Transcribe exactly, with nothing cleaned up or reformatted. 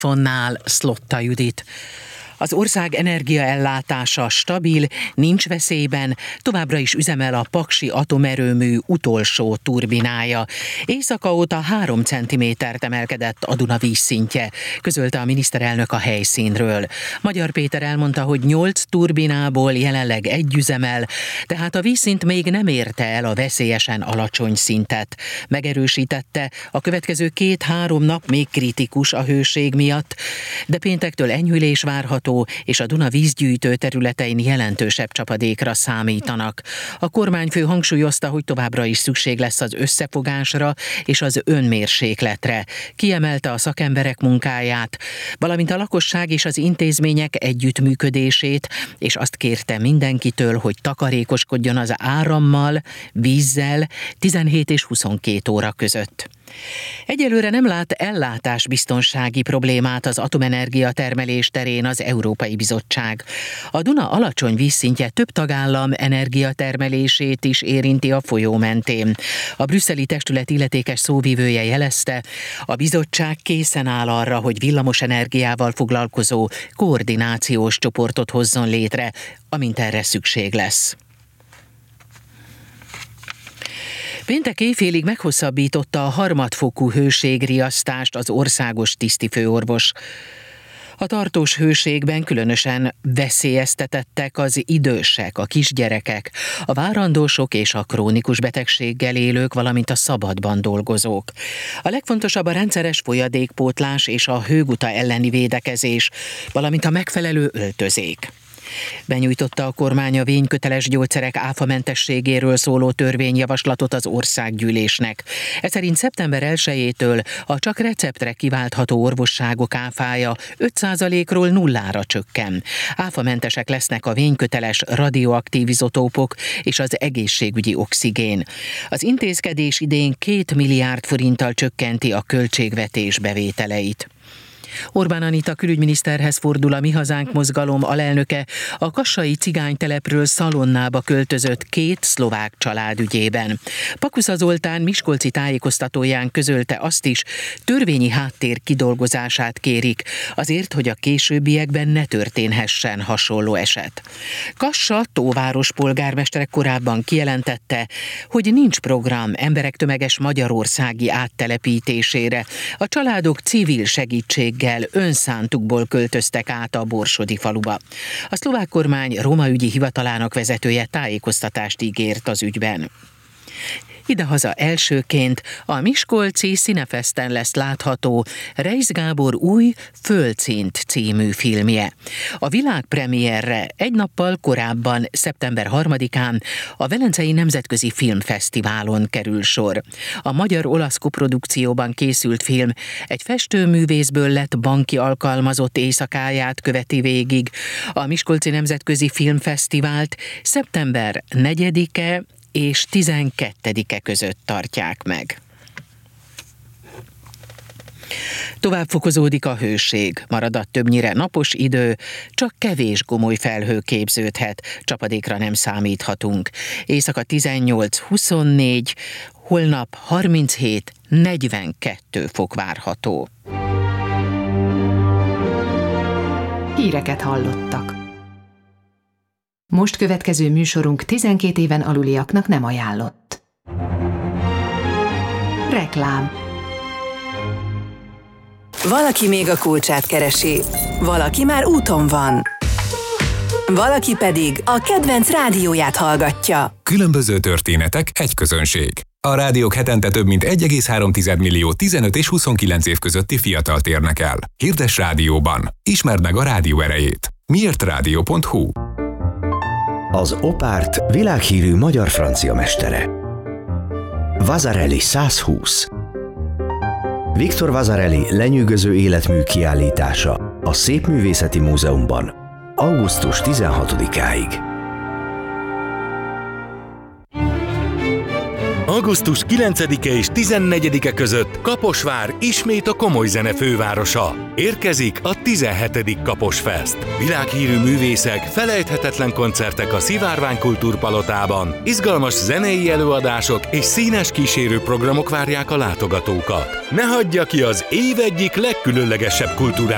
Fonnál Szlotta Judit. Az ország energiaellátása stabil, nincs veszélyben, továbbra is üzemel a Paksi atomerőmű utolsó turbinája. Éjszaka óta három centimétert emelkedett a Duna vízszintje, közölte a miniszterelnök a helyszínről. Magyar Péter elmondta, hogy nyolc turbinából jelenleg egy üzemel, tehát a vízszint még nem érte el a veszélyesen alacsony szintet. Megerősítette, a következő két-három nap még kritikus a hőség miatt, de péntektől enyhülés várható, és a Duna vízgyűjtő területein jelentősebb csapadékra számítanak. A kormányfő hangsúlyozta, hogy továbbra is szükség lesz az összefogásra és az önmérsékletre. Kiemelte a szakemberek munkáját, valamint a lakosság és az intézmények együttműködését, és azt kérte mindenkitől, hogy takarékoskodjon az árammal, vízzel tizenhét és huszonkét óra között. Egyelőre nem lát ellátásbiztonsági problémát az atomenergia termelés terén az Európai Bizottság. A Duna alacsony vízszintje több tagállam energiatermelését is érinti a folyó mentén. A brüsszeli testület illetékes szóvivője jelezte, a bizottság készen áll arra, hogy villamos energiával foglalkozó koordinációs csoportot hozzon létre, amint erre szükség lesz. Péntek éjfélig meghosszabbította a harmadfokú hőségriasztást az országos tisztifőorvos. A tartós hőségben különösen veszélyeztetettek az idősek, a kisgyerekek, a várandósok és a krónikus betegséggel élők, valamint a szabadban dolgozók. A legfontosabb a rendszeres folyadékpótlás és a hőguta elleni védekezés, valamint a megfelelő öltözék. Benyújtotta a kormány a vényköteles gyógyszerek áfamentességéről szóló törvényjavaslatot az országgyűlésnek. Ez szerint szeptember elsejétől a csak receptre kiváltható orvosságok áfája öt százalékról nullára csökken. Áfamentesek lesznek a vényköteles radioaktív izotópok és az egészségügyi oxigén. Az intézkedés idén két milliárd forinttal csökkenti a költségvetés bevételeit. Orbán Anita külügyminiszterhez fordul a Mi Hazánk mozgalom alelnöke a kassai cigánytelepről Szalonnába költözött két szlovák család ügyében. Pakusza Zoltán miskolci tájékoztatóján közölte azt is, törvényi háttér kidolgozását kérik, azért, hogy a későbbiekben ne történhessen hasonló eset. Kassa Tóváros polgármestere korábban kijelentette, hogy nincs program emberek tömeges magyarországi áttelepítésére. A családok civil segítség önszántukból költöztek át a borsodi faluba. A szlovák kormány romaügyi hivatalának vezetője tájékoztatást ígért az ügyben. Idehaza elsőként a miskolci Színefesten lesz látható Reisz Gábor új Földszint című filmje. A világpremierre egy nappal korábban, szeptember harmadikán a Velencei Nemzetközi Filmfesztiválon kerül sor. A magyar-olasz koprodukcióban készült film egy festőművészből lett banki alkalmazott éjszakáját követi végig. A Miskolci Nemzetközi Filmfesztivált szeptember negyedike és tizenkettedike között tartják meg. Tovább fokozódik a hőség, marad a többnyire napos idő, csak kevés gomoly felhő képződhet, csapadékra nem számíthatunk. Éjszaka tizennyolc-huszonnégy, holnap harminchét-negyvenkettő fok várható. Híreket hallottak. Most következő műsorunk tizenkét éven aluliaknak nem ajánlott. Reklám. Valaki még a kulcsát keresi, valaki már úton van, valaki pedig a kedvenc rádióját hallgatja. Különböző történetek, egy közönség. A rádiók hetente több mint egy egész három millió tizenöt és huszonkilenc év közötti fiatalt érnek el. Hirdess rádióban. Ismerd meg a rádió erejét. miért rádió pont hu. Az Opárt világhírű magyar-francia mestere. Vasarely százhúsz. Viktor Vasarely lenyűgöző életmű kiállítása a Szépművészeti Múzeumban augusztus tizenhatodikáig. augusztus kilencedike és tizennegyedike között Kaposvár ismét a komoly zene fővárosa. Érkezik a tizenhetedik Kaposfest. Világhírű művészek, felejthetetlen koncertek a Szivárvány Kultúrpalotában, izgalmas zenei előadások és színes kísérőprogramok várják a látogatókat. Ne hagyja ki az év egyik legkülönlegesebb kulturális